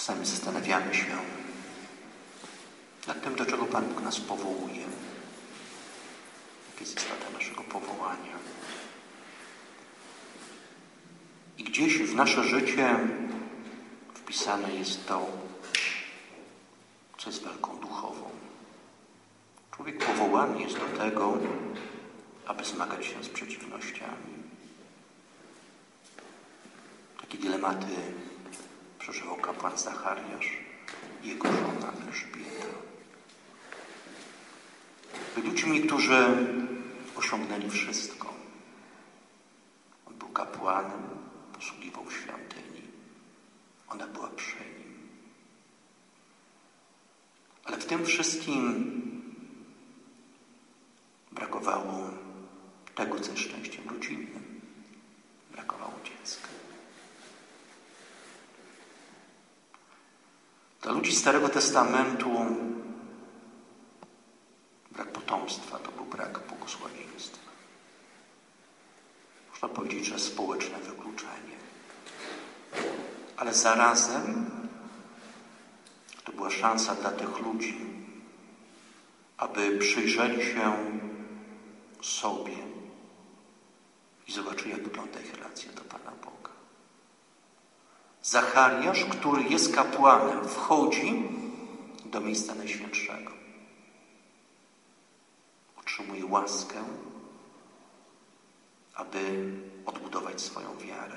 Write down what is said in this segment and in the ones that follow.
Czasami zastanawiamy się nad tym, do czego Pan Bóg nas powołuje. Jaka jest istota naszego powołania. I gdzieś w nasze życie wpisane jest to, co jest walką duchową. Człowiek powołany jest do tego, aby zmagać się z przeciwnościami. Takie dylematy przeżywał kapłan Zachariasz i jego żona Elżbieta. Byli ludźmi, którzy osiągnęli wszystko. On był kapłanem, posługiwał w świątyni. Ona była przy nim. Ale w tym wszystkim brakowało tego, co jest szczęściem rodzinnym. Brakowało dziecka. Dla ludzi Starego Testamentu brak potomstwa to był brak błogosławieństwa. Można powiedzieć, że społeczne wykluczenie. Ale zarazem to była szansa dla tych ludzi, aby przyjrzeli się sobie i zobaczyli, jak wygląda ich relacja do Pana Boga. Zachariasz, który jest kapłanem, wchodzi do miejsca Najświętszego. Otrzymuje łaskę, aby odbudować swoją wiarę.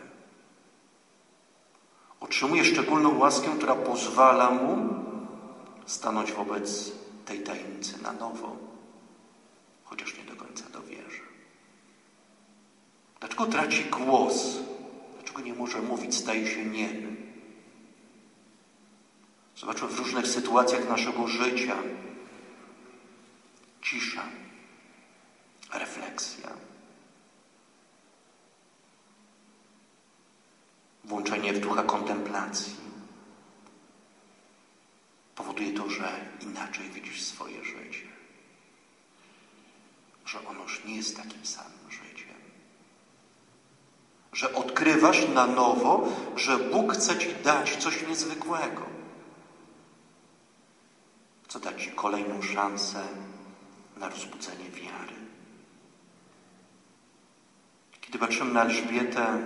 Otrzymuje szczególną łaskę, która pozwala mu stanąć wobec tej tajemnicy na nowo, chociaż nie do końca dowierza. Dlaczego traci głos? Dlaczego nie może mówić? Staje się niemy. Zobaczmy w różnych sytuacjach naszego życia. Cisza, refleksja, włączenie w ducha kontemplacji powoduje to, że inaczej widzisz swoje życie. Że ono już nie jest takim samym życiem. Że odkrywasz na nowo, że Bóg chce Ci dać coś niezwykłego. Co da Ci kolejną szansę na rozbudzenie wiary. Kiedy patrzymy na Elżbietę,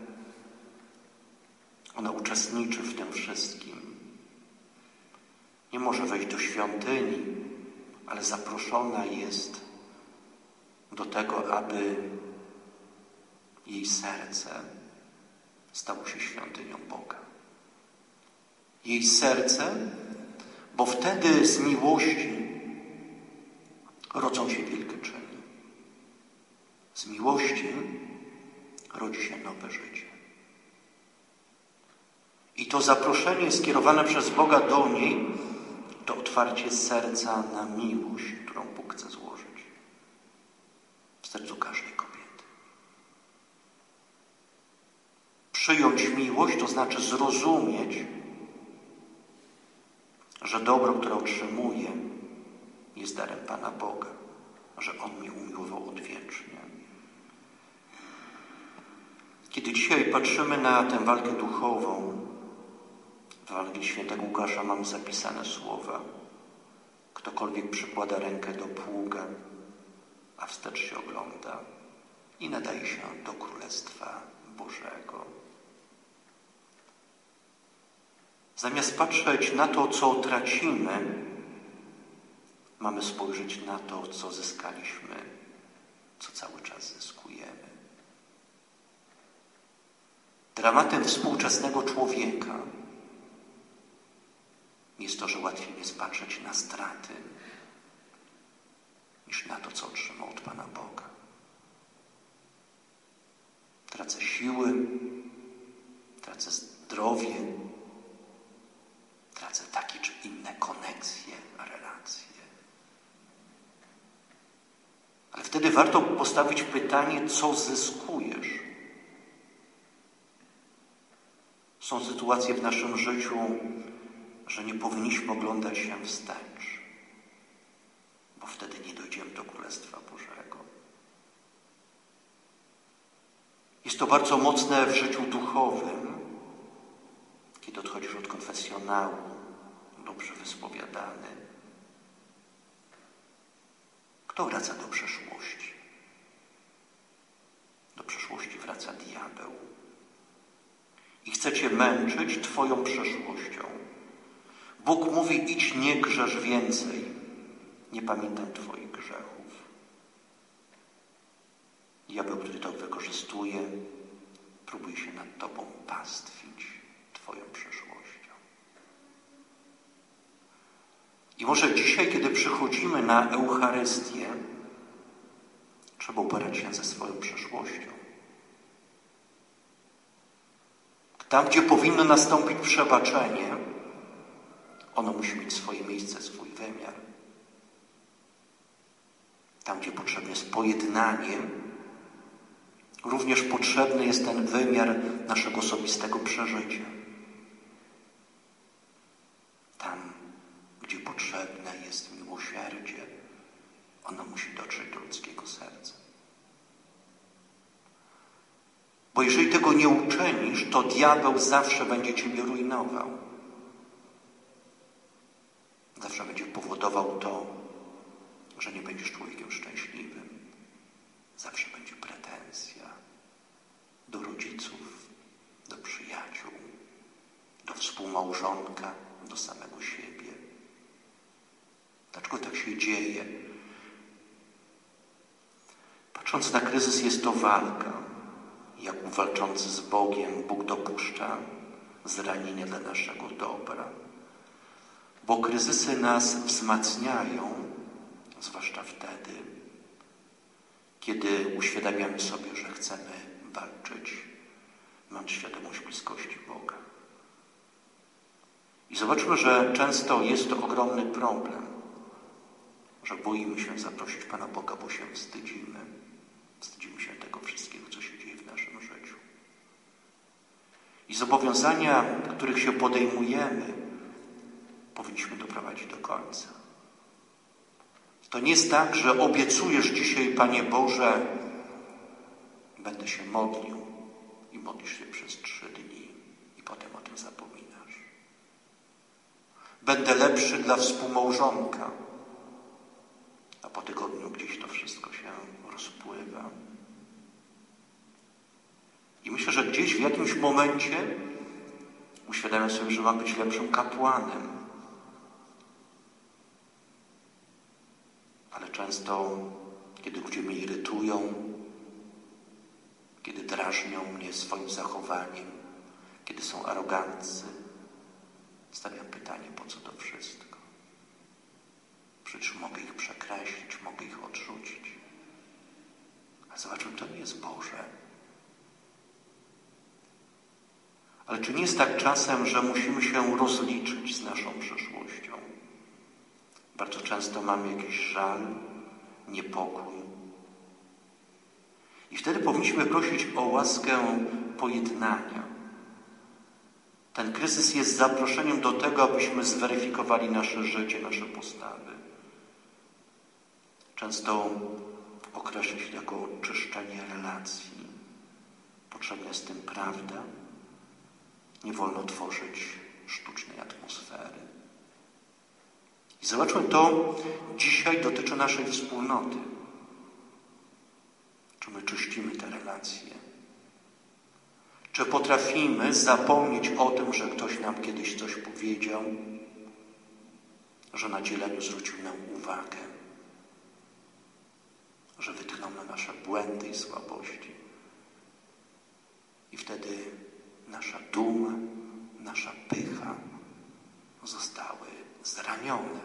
ona uczestniczy w tym wszystkim. Nie może wejść do świątyni, ale zaproszona jest do tego, aby jej serce stało się świątynią Boga. Jej serce, bo wtedy z miłości rodzą się wielkie czyny. Z miłości rodzi się nowe życie. I to zaproszenie skierowane przez Boga do niej to otwarcie serca na miłość, którą Bóg chce złożyć w sercu każdej kobiety. Przyjąć miłość to znaczy zrozumieć, że dobro, które otrzymuję, jest darem Pana Boga, że On mnie umiłował odwiecznie. Kiedy dzisiaj patrzymy na tę walkę duchową, w Ewangelii Świętego Łukasza mamy zapisane słowa: ktokolwiek przykłada rękę do pługa, a wstecz się ogląda, i nadaje się do Królestwa Bożego. Zamiast patrzeć na to, co tracimy, mamy spojrzeć na to, co zyskaliśmy, co cały czas zyskujemy. Dramatem współczesnego człowieka jest to, że łatwiej jest patrzeć na straty, niż na to, co otrzymał od Pana Boga. Tracę siły, tracę zdrowie, tracę takie czy inne koneksje, relacje. Ale wtedy warto postawić pytanie, co zyskujesz? Są sytuacje w naszym życiu, że nie powinniśmy oglądać się wstecz, bo wtedy nie dojdziemy do Królestwa Bożego. Jest to bardzo mocne w życiu duchowym, kiedy odchodzisz od konfesjonału, dobrze wyspowiadany. Kto wraca do przeszłości? Do przeszłości wraca diabeł. I chce cię męczyć twoją przeszłością. Bóg mówi, idź, nie grzesz więcej. Nie pamiętam twoich grzechów. Diabeł, który to wykorzystuje, próbuje się nad tobą pastwić twoją przeszłością. I może dzisiaj, kiedy przychodzimy na Eucharystię, trzeba uporać się ze swoją przeszłością. Tam, gdzie powinno nastąpić przebaczenie, ono musi mieć swoje miejsce, swój wymiar. Tam, gdzie potrzebne jest pojednanie, również potrzebny jest ten wymiar naszego osobistego przeżycia. Tam, gdzie potrzebne jest miłosierdzie, ono musi dotrzeć do ludzkiego serca. Bo jeżeli tego nie uczynisz, to diabeł zawsze będzie ciebie rujnował. Zawsze będzie powodował to, że nie będziesz człowiekiem szczęśliwym. Zawsze będzie pretensja do rodziców, do przyjaciół, do współmałżonka, do samego siebie. Dlaczego tak się dzieje? Patrząc na kryzys, jest to walka. Jak walczący z Bogiem, Bóg dopuszcza zranienie dla naszego dobra. Bo kryzysy nas wzmacniają, zwłaszcza wtedy, kiedy uświadamiamy sobie, że chcemy walczyć, mając świadomość bliskości Boga. I zobaczmy, że często jest to ogromny problem, że boimy się zaprosić Pana Boga, bo się wstydzimy. Wstydzimy się tego wszystkiego, co się dzieje w naszym życiu. I zobowiązania, których się podejmujemy, powinniśmy doprowadzić do końca. To nie jest tak, że obiecujesz dzisiaj, Panie Boże, będę się modlił i modlisz się przez 3 dni i potem o tym zapominasz. Będę lepszy dla współmałżonka, a po tygodniu gdzieś to wszystko się rozpływa. I myślę, że gdzieś w jakimś momencie uświadamiam sobie, że mam być lepszym kapłanem. Ale często, kiedy ludzie mnie irytują, kiedy drażnią mnie swoim zachowaniem, kiedy są aroganccy, stawiam pytanie, po co to wszystko? Przecież mogę ich przekreślić, mogę ich odrzucić. A zobaczmy, to nie jest Boże. Ale czy nie jest tak czasem, że musimy się rozliczyć z naszą przeszłością? Bardzo często mamy jakiś żal, niepokój. I wtedy powinniśmy prosić o łaskę pojednania. Ten kryzys jest zaproszeniem do tego, abyśmy zweryfikowali nasze życie, nasze postawy. Często określa się jako czyszczenie relacji. Potrzebna jest w tym prawda. Nie wolno tworzyć sztucznej atmosfery. I zobaczmy, to dzisiaj dotyczy naszej wspólnoty. Czy my czyścimy te relacje? Czy potrafimy zapomnieć o tym, że ktoś nam kiedyś coś powiedział, że na dzieleniu zwrócił nam uwagę, że wytknął na nasze błędy i słabości. I wtedy nasza duma, nasza pycha zostały zranione.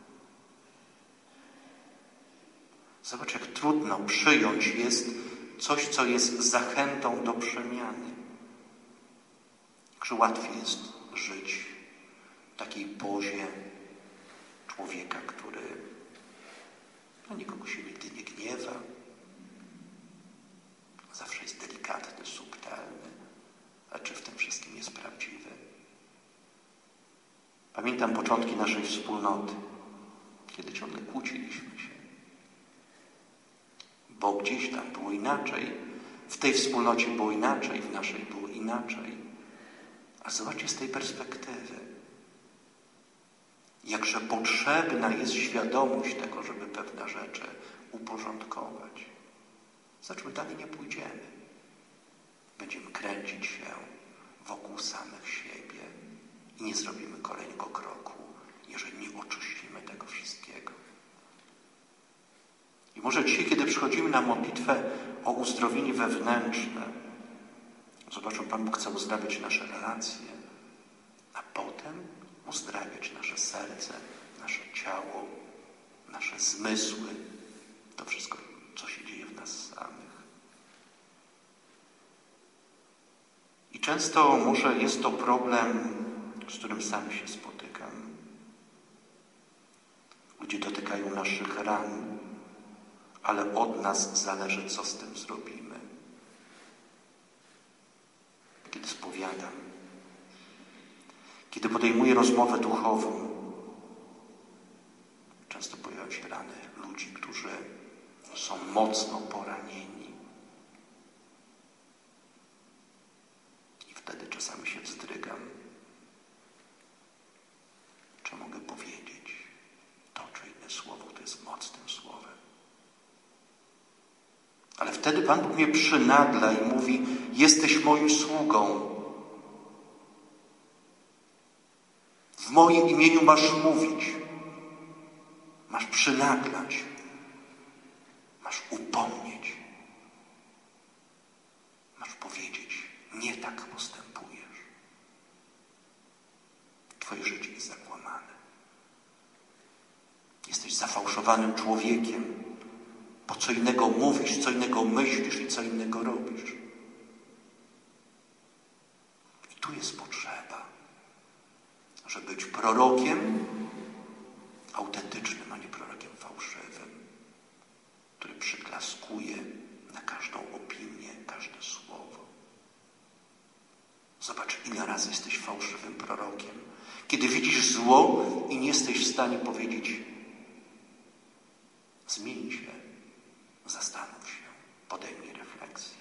Zobacz, jak trudno przyjąć jest coś, co jest zachętą do przemiany. Że łatwiej jest żyć w takiej pozie człowieka, który na nikogo się nigdy nie gniewa, zawsze jest delikatny, subtelny, a czy w tym wszystkim jest prawdziwy? Pamiętam początki naszej wspólnoty, kiedy ciągle kłóciliśmy się. Bo gdzieś tam było inaczej. W tej wspólnocie było inaczej, w naszej było inaczej. A zobaczcie z tej perspektywy, jakże potrzebna jest świadomość tego, żeby pewne rzeczy uporządkować. Znaczy, dalej nie pójdziemy. Będziemy kręcić się wokół samych siebie i nie zrobimy kolejnego kroku, jeżeli nie oczyścimy tego wszystkiego. I może dzisiaj, kiedy przychodzimy na modlitwę o uzdrowienie wewnętrzne, zobaczmy, Pan Bóg chce uzdrawiać nasze relacje, a potem uzdrawiać nasze serce, nasze ciało, nasze zmysły, to wszystko, co się dzieje w nas samych. I często może jest to problem, z którym sam się spotykam. Ludzie dotykają naszych ran, ale od nas zależy, co z tym zrobimy. Kiedy spowiadam, kiedy podejmuję rozmowę duchową, często pojawiają się rany ludzi, którzy są mocno poranieni. I wtedy czasami się wzdrygam. Czy mogę powiedzieć to czy inne słowo, które jest mocnym słowem? Ale wtedy Pan Bóg mnie przynagla i mówi: jesteś moim sługą. W moim imieniu masz mówić. Masz przynaglać. Masz upomnieć. Masz powiedzieć: nie tak postępujesz. Twoje życie jest zakłamane. Jesteś zafałszowanym człowiekiem. Bo co innego mówisz, co innego myślisz i co innego robisz. I tu jest potrzeba, żeby być prorokiem autentycznym, a nie prorokiem fałszywym, który przyklaskuje na każdą opinię, każde słowo. Zobacz, ile razy jesteś fałszywym prorokiem. Kiedy widzisz zło i nie jesteś w stanie powiedzieć: zmień się, zastanów się, podejmij refleksję.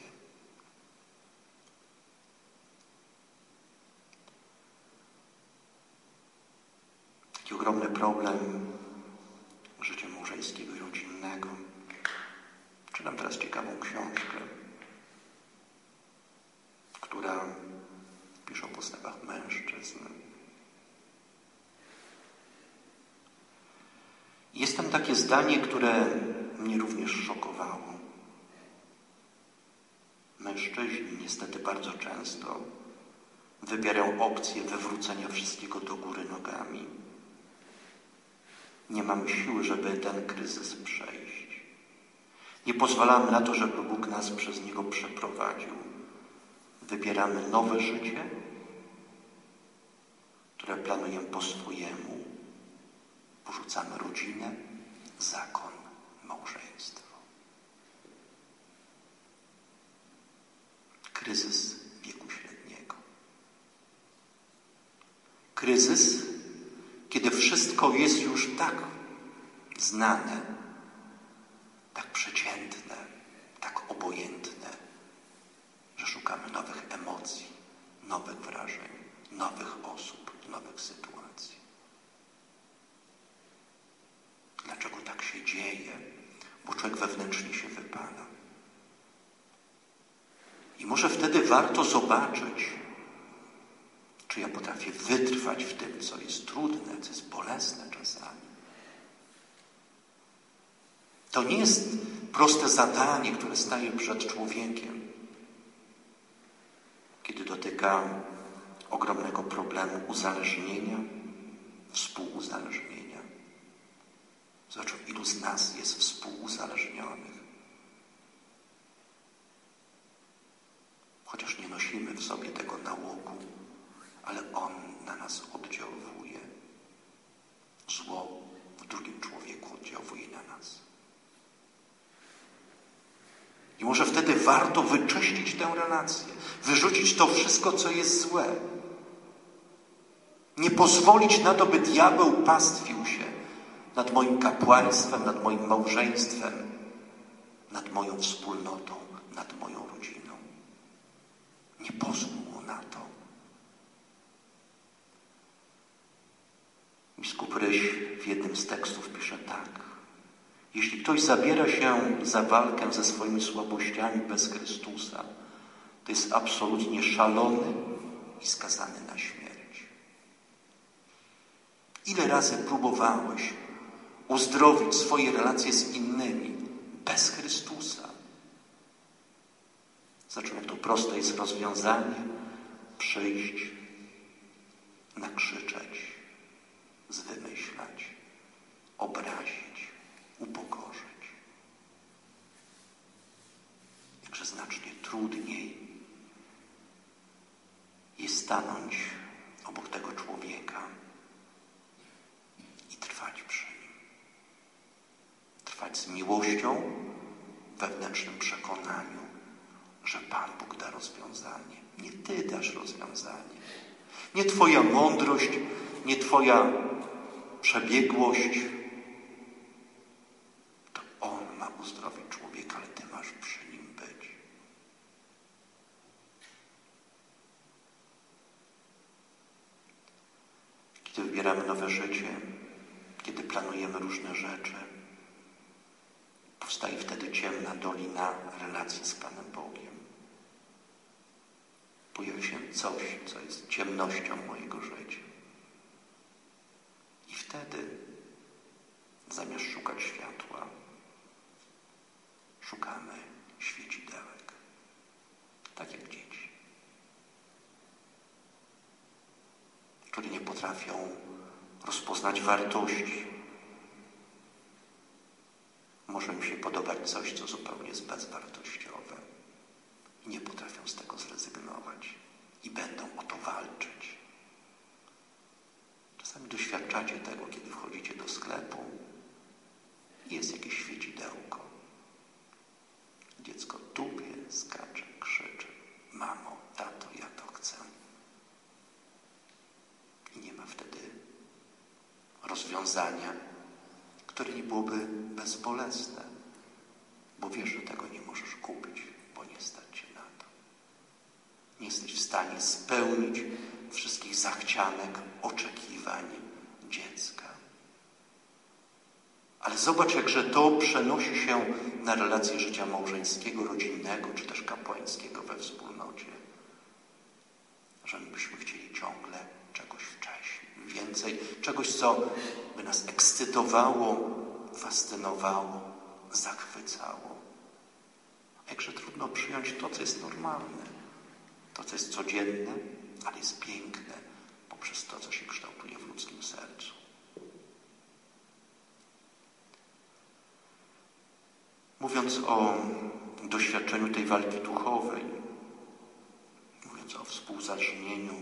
Taki ogromny problem życia małżeńskiego i rodzinnego. Czytam teraz ciekawą książkę, która pisze o postępach mężczyzn. Jest tam takie zdanie, które mnie również szokowało. Mężczyźni niestety bardzo często wybierają opcję wywrócenia wszystkiego do góry nogami. Nie mamy siły, żeby ten kryzys przejść. Nie pozwalamy na to, żeby Bóg nas przez niego przeprowadził. Wybieramy nowe życie, które planujemy po swojemu. Porzucamy rodzinę, zakon, małżeństwo. Kryzys wieku średniego. Kryzys, kiedy wszystko jest już tak znane, tak przeciętne, tak obojętne, że szukamy nowych emocji, nowych wrażeń, nowych osób, nowych sytuacji. Dlaczego tak się dzieje? Bo człowiek wewnętrznie się wypala. I może wtedy warto zobaczyć, czy ja potrafię wytrwać w tym, co jest trudne, co jest bolesne czasami. To nie jest proste zadanie, które staje przed człowiekiem, kiedy dotyka ogromnego problemu uzależnienia, współuzależnienia. Zobacz, ilu z nas jest współuzależnionych. Chociaż nie nosimy w sobie tego nałogu, ale on na nas oddziałuje. Zło w drugim człowieku oddziałuje na nas. I może wtedy warto wyczyścić tę relację, wyrzucić to wszystko, co jest złe. Nie pozwolić na to, by diabeł pastwił się nad moim kapłaństwem, nad moim małżeństwem, nad moją wspólnotą, nad moją rodziną. Nie pozwól mu na to. Biskup Ryś w jednym z tekstów pisze tak. Jeśli ktoś zabiera się za walkę ze swoimi słabościami bez Chrystusa, to jest absolutnie szalony i skazany na śmierć. Ile razy próbowałeś uzdrowić swoje relacje z innymi bez Chrystusa? Zresztą jak to proste jest rozwiązanie, przyjść, nakrzyczeć, zwymyślać, obrazić, upokorzyć. Jakże znacznie trudniej jest stanąć obok tego człowieka i trwać przy nim. Trwać z miłością, wewnętrznym przekonaniu, że Pan Bóg da rozwiązanie. Nie Ty dasz rozwiązanie. Nie Twoja mądrość, nie Twoja przebiegłość. To On ma uzdrowić człowieka, ale Ty masz przy nim być. Kiedy wybieramy nowe życie, kiedy planujemy różne rzeczy, powstaje wtedy ciemna dolina relacji z Panem Bogiem. Pojawia się coś, co jest ciemnością mojego życia. I wtedy, zamiast szukać światła, szukamy świecidełek. Tak jak dzieci, które nie potrafią rozpoznać wartości. Może im się podobać coś, co zupełnie jest bezwartościowe. I nie potrafią z tego zrezygnować. I będą o to walczyć. Czasami doświadczacie tego, kiedy wchodzicie do sklepu i jest jakieś świecidełko. Dziecko tupie, skacze, krzyczy. Mamo, tato, ja to chcę. I nie ma wtedy rozwiązania, które nie byłoby bezbolesne, bo wiesz, że tego nie możesz kupić, bo nie stać cię na to. Nie jesteś w stanie spełnić wszystkich zachcianek, oczekiwań dziecka. Ale zobacz, jakże to przenosi się na relacje życia małżeńskiego, rodzinnego, czy też kapłańskiego we wspólnocie. Że my byśmy chcieli ciągle czegoś wcześniej, więcej, czegoś, co by nas ekscytowało, fascynowało, zachwycało. Jakże trudno przyjąć to, co jest normalne, to, co jest codzienne, ale jest piękne poprzez to, co się kształtuje w ludzkim sercu. Mówiąc o doświadczeniu tej walki duchowej, mówiąc o współzacznieniu,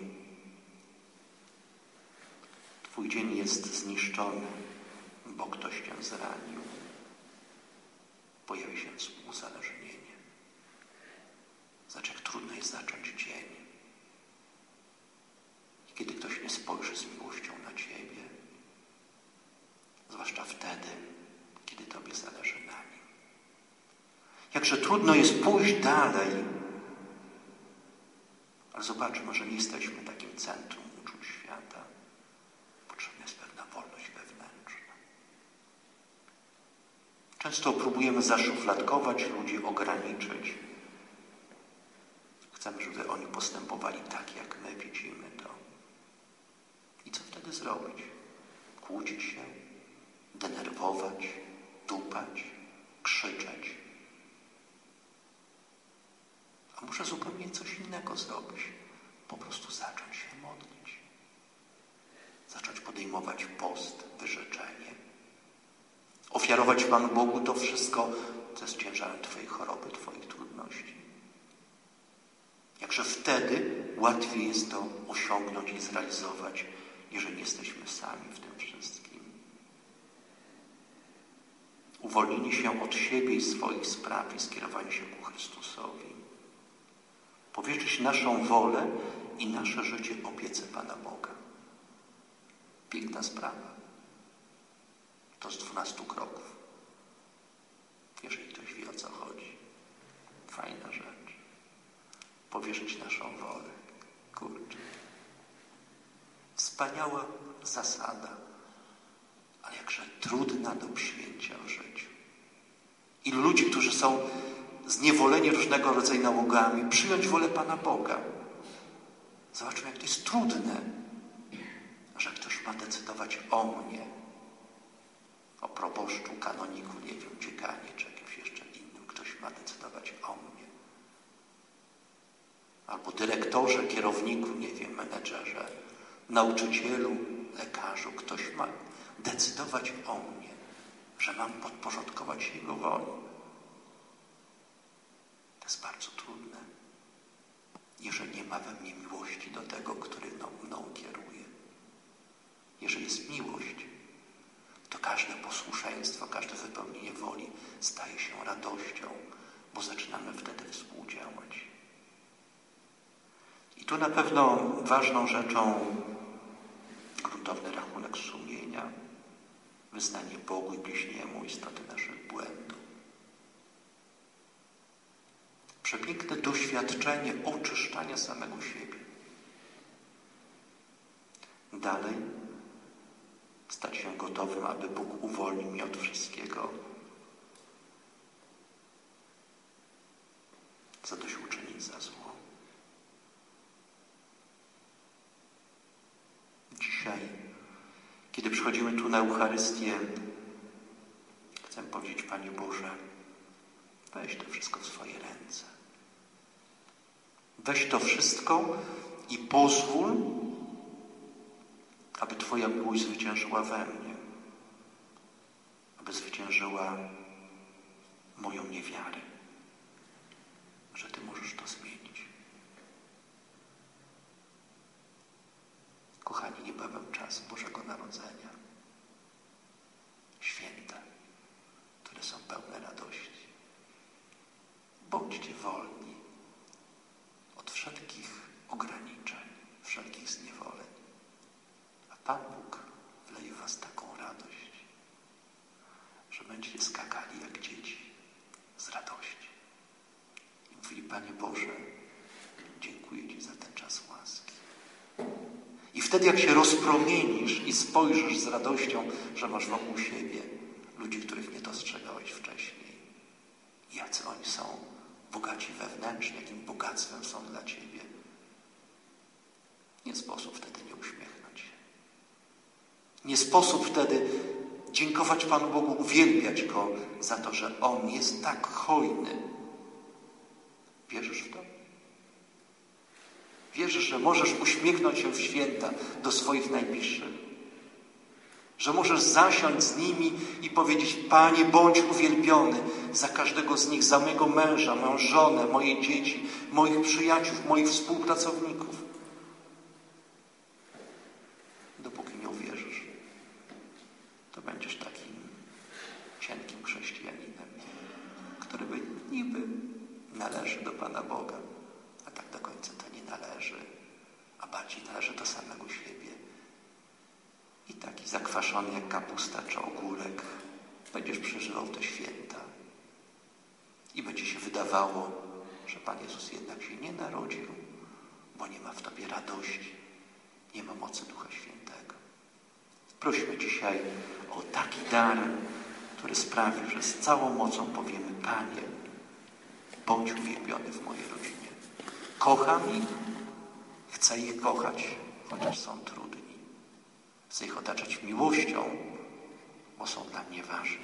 Twój dzień jest zniszczony, bo ktoś Cię zranił. Pojawi się współzależnienie. Zobacz, jak trudno jest zacząć dzień. I kiedy ktoś nie spojrzy z miłością na Ciebie, zwłaszcza wtedy, kiedy Tobie zależy na nim. Jakże trudno jest pójść dalej, ale zobaczmy, że nie jesteśmy takim centrum uczuć świata. Potrzebna jest pewna wolność wewnętrzna. Często próbujemy zaszufladkować ludzi, ograniczyć. Chcemy, żeby oni postępowali tak, jak my widzimy to. I co wtedy zrobić? Kłócić się, denerwować, tupać, krzyczeć. A może zupełnie coś innego zrobić? Po prostu zacząć się modlić. Zacząć podejmować post, wyrzeczenie. Ofiarować Panu Bogu to wszystko, co jest ciężarem Twojej choroby, Twoich trudności. Jakże wtedy łatwiej jest to osiągnąć i zrealizować, jeżeli jesteśmy sami w tym wszystkim. Uwolnienie się od siebie i swoich spraw i skierowanie się ku Chrystusowi. Powierzyć naszą wolę i nasze życie opiece Pana Boga. Piękna sprawa. To z 12 kroków. Jeżeli ktoś wie, o co chodzi. Fajna rzecz. Powierzyć naszą wolę. Kurczę. Wspaniała zasada, ale jakże trudna do przyjęcia w życiu. Ilu ludzi, którzy są zniewoleni różnego rodzaju nałogami, przyjąć wolę Pana Boga. Zobaczmy, jak to jest trudne, że ktoś ma decydować o mnie, o proboszczu, kanoniku, nie wiem, dziekanie, czy jakimś jeszcze innym. Ktoś ma decydować o mnie. Albo dyrektorze, kierowniku, nie wiem, menedżerze, nauczycielu, lekarzu. Ktoś ma decydować o mnie, że mam podporządkować się Jego woli. To jest bardzo trudne, jeżeli nie ma we mnie miłości do tego, który mną kieruje. Jeżeli jest miłość, to każde posłuszeństwo, każde wypełnienie woli staje się radością, bo zaczynamy wtedy współdziałać. I tu na pewno ważną rzeczą gruntowny rachunek sumienia, wyznanie Bogu i bliźniemu istoty naszych błędów. Przepiękne doświadczenie oczyszczania samego siebie. Dalej stać się gotowym, aby Bóg uwolnił mnie od wszystkiego. Zadośćuczynić za zło. Dzisiaj, kiedy przychodzimy tu na Eucharystię, chcę powiedzieć, Panie Boże, weź to wszystko w swoje ręce. Weź to wszystko i pozwól, aby Twoja miłość zwyciężyła we mnie, aby zwyciężyła moją niewiarę, że Ty możesz to zmienić. Kochani, niebawem czas Bożego Narodzenia. Święta, które są pełne radości. Bądźcie wolni od wszelkich ograniczeń, wszelkich zniewoleń. A Pan Bóg wleje w was taką radość, że będziecie skakali jak dzieci z radości. I mówili, Panie Boże, dziękuję Ci za ten czas łaski. I wtedy, jak się rozpromienisz i spojrzysz z radością, że masz wokół siebie ludzi, których nie dostrzegałeś wcześniej, jacy oni są bogaci wewnętrznie, jakim bogactwem są dla Ciebie, nie sposób wtedy nie uśmiechnąć się. Nie sposób wtedy dziękować Panu Bogu, uwielbiać Go za to, że On jest tak hojny. Wierzysz w to? Wierzysz, że możesz uśmiechnąć się w święta do swoich najbliższych? Że możesz zasiąść z nimi i powiedzieć, Panie, bądź uwielbiony za każdego z nich, za mojego męża, moją żonę, moje dzieci, moich przyjaciół, moich współpracowników. Dopóki nie uwierzysz, to będziesz takim cienkim chrześcijaninem, który niby należy do Pana Boga, a tak do końca to nie należy, a bardziej należy do samego siebie. I taki zakwaszony jak kapusta czy ogórek będziesz przeżywał te święta. I będzie się wydawało, że Pan Jezus jednak się nie narodził, bo nie ma w tobie radości, nie ma mocy Ducha Świętego. Prośmy dzisiaj o taki dar, który sprawi, że z całą mocą powiemy, Panie, bądź uwielbiony w mojej rodzinie. Kocham ich, chcę ich kochać, chociaż są trudni. Chcę ich otaczać miłością, bo są dla mnie ważni.